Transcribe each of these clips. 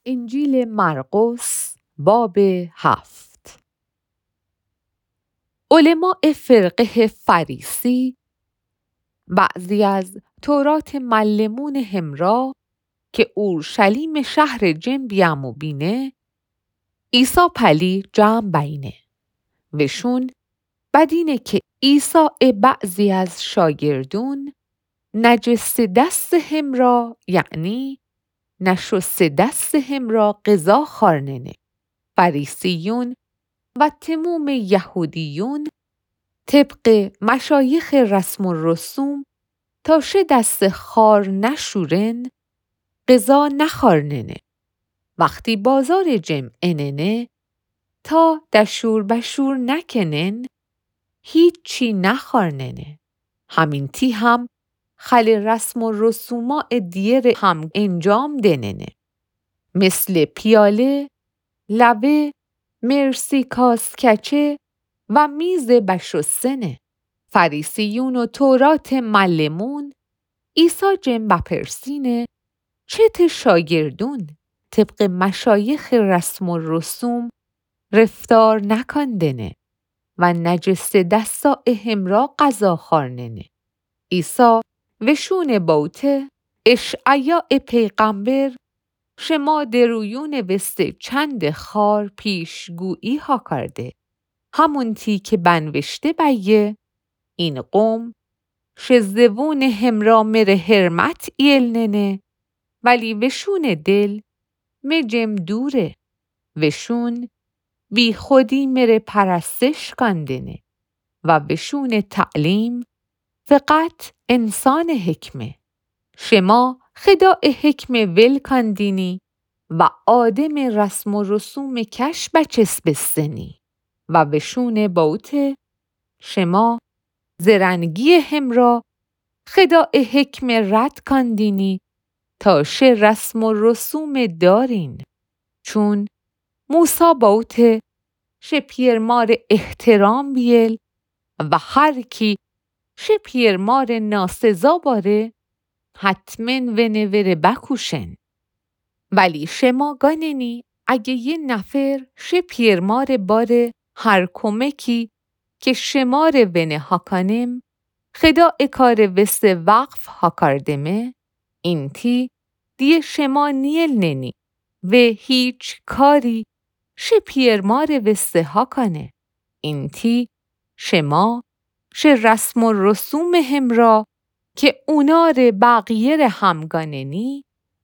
انجیل مرقس باب 7. علماء فرقه فریسی، بعضی از تورات معلمون همرا که اورشلیم شهر جن بیامو بینه، عیسی پلی جمع بینه وشون بدینه که عیسی بعضی از شاگردون نجس دست همرا، یعنی نشست دست همرا قضا خارننه. فریسیون و تموم یهودیون طبق مشایخ رسم و رسوم تا شه دست خار نشورن قضا نخارننه. وقتی بازار جمع اننه تا دشور بشور نکنن هیچی نخارننه. همین تی هم خل رسم و رسوما دیر هم انجام دننه. مثل پیاله، لبه، مرسی کاسکچه و میز بشستنه. فریسیون و تورات معلمون عیسی جن بپرسینه چه شاگردون طبق مشایخ رسم و رسوم رفتار نکندنه و نجس دستا همرا قضا خارننه. عیسی وشون باوته اشعیا پیغمبر شما درویون وسته چند خار پیشگویی ها کرده. همون تی که بنوشته بیه این قوم شزدوون همرا مره حرمت ایلننه ولی وشون دل مجم دوره. وشون بی خودی مره پرستش کندنه و وشون تعلیم فقط انسان حکمه. شما خداع حکم ول کندینی و آدم رسم و رسوم کش بچس بستنی و وشون باوته شما زرنگی همرا خداع حکم رد کندینی تا شه رسم و رسوم دارین. چون موسی باوته شه پیرمار احترام بیل و هر کی شه پیرمار ناسزا باره حتمن ونوره بکوشن. ولی شما گاننی اگه یه نفر شه پیرمار باره هر کمکی که شمار ونه هاکانم خدا کار وست وقف هاکاردمه این تی دیه شما نیل ننی و هیچ کاری شه پیرمار وست هاکانه. این تی شما شه رسم و رسوم همرا که اونار بقیه همگاننی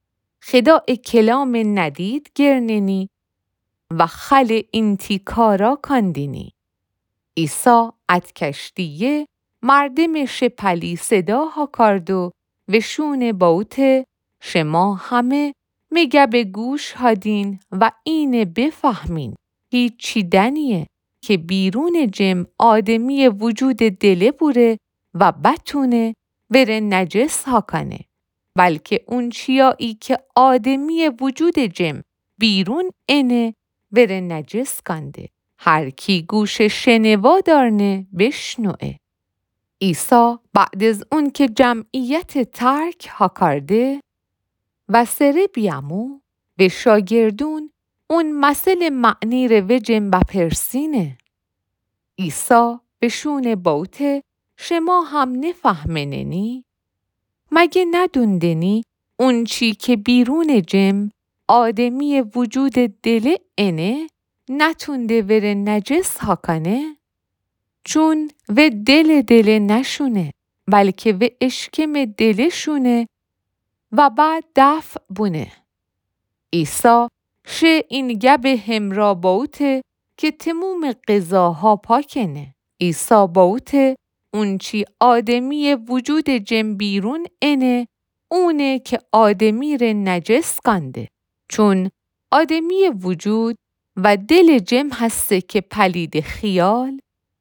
خداع کلام ندید گرننی و خل اینتی کارا کندینی. عیسی ات کشتیه مردم شپلی صدا ها کرد و وشون باوته شما همه میگه به گوش هادین و اینه بفهمین هیچی دنیه که بیرون جمع آدمی وجود دله بوره و بتونه بره نجس ها کنه، بلکه اون چیایی که آدمی وجود جمع بیرون انه بره نجس کنده. هر کی گوش شنوا دارنه بشنوه. عیسی بعد از اون که جمعیت ترک ها کرده و سره بیامو به شاگردون اون مسئله معنی رو و جنب پرسینه. عیسی بشون باوته شما هم نفهمننی؟ مگه ندوندنی اون چی که بیرون جمع آدمی وجود دل انه نتونده وره نجس ها کنه؟ چون و دل نشونه بلکه و اشکم دلشونه و بعد دفع بونه. عیسی شه این گب همرا باوته که تموم قضاها پاکنه. عیسی باوته اون چی آدمی وجود جمع بیرون انه اونه که آدمی ره نجس کنده. چون آدمی وجود و دل جمع هسته که پلید خیال،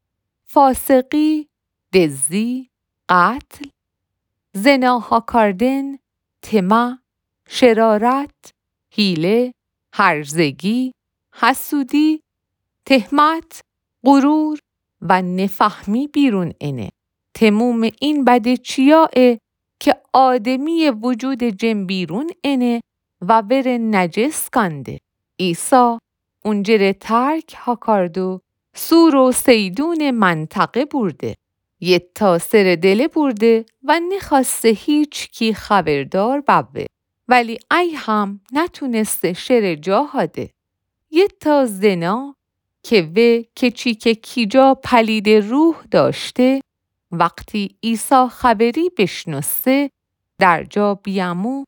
فاسقی، دزدی، قتل، زناها کردن، طمع، شرارت، حیله، هرزگی، حسودی، تهمت، غرور و نفهمی بیرون انه. تموم این بد چیاه که آدمی وجود جمع بیرون انه و ور نجس کانده. عیسی اونجره ترک ها کاردو سور و سیدون منطقه برده. یه تا سر دله برده و نخواسته هیچ کی خبردار ببه. ولی ای هم نتونسته شر جا هاده. یه تا زنا که و کچی که کیجا پلید روح داشته وقتی عیسی خبری بشناسه در جا بیامو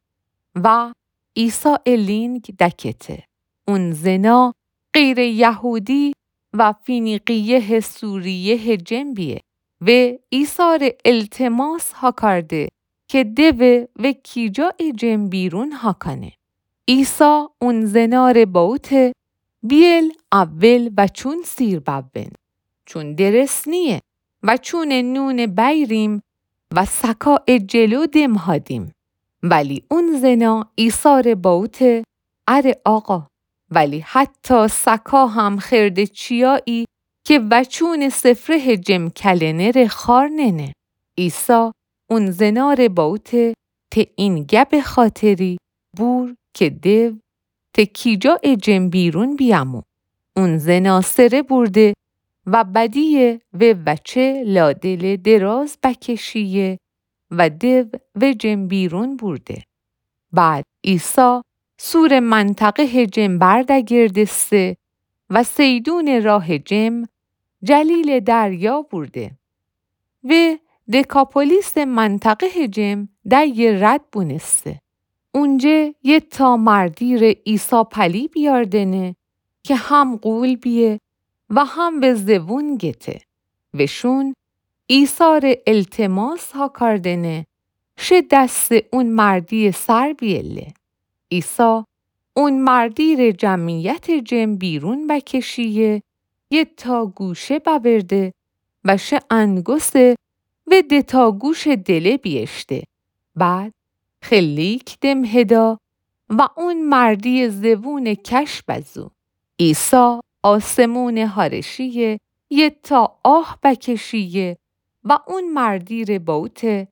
و عیسی الینگ دکته. اون زنا غیر یهودی و فینیقیه سوریه جنبیه و عیسی التماس ها کرده که دوه و کیجا جنب بیرون ها کنه. عیسی اون زنار باوته بیل اول و چون سیر ببن. چون درس نیه و چون نون بیریم و سکا جلو دم هادیم. ولی اون زنا عیسی باوته اره آقا. ولی حتی سکا هم خرد چیایی که وچون سفره جم کلنر خار ننه. عیسی اون زنار باوته ته این گب خاطری بور که دو ته کیجا جم بیرون بیامو. اون زنا سره برده و بدیه و بچه لادل دراز بکشیه و دو و جم بیرون برده. بعد عیسی سور منطقه جم بردگردسته و سیدون راه جم جلیل دریا برده. و دکاپولیس منطقه جم دی رد بونسته. اونجه یه تا مردیر عیسی پلی بیاردنه که هم قول بیه و هم به زبون گته. وشون عیسی التماس ها کردنه شه دست اون مردی سر بیله. عیسی اون مردیر جمعیت جم بیرون بکشیه یه تا گوشه ببرده و شه انگسته و ده تا گوش دله بیشته. بعد خلیک دم هدا و اون مردی زبون کش بزو. عیسی آسمون هارشیه یه تا آه بکشیه و اون مردیر باوته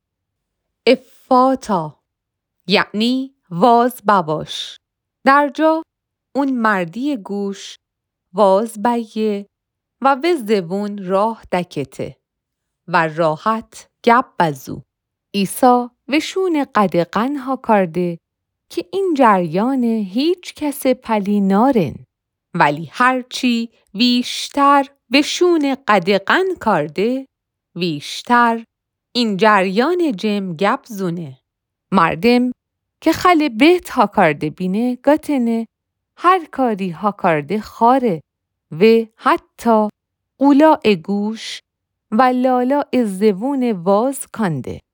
افاتا یعنی واز بباش. در جا اون مردی گوش واز بیه و زبون راه دکته و راحت گب بزو. عیسی وشون قدقن ها کرده که این جریان هیچ کس پلی نارن. ولی هرچی ویشتر وشون قدقن کرده ویشتر این جریان جم گب زونه. مردم که خل بهت ها کرده بینه گتنه هر کاری ها کرده خاره و حتی قولا گوش و لالا زبون واز کنده.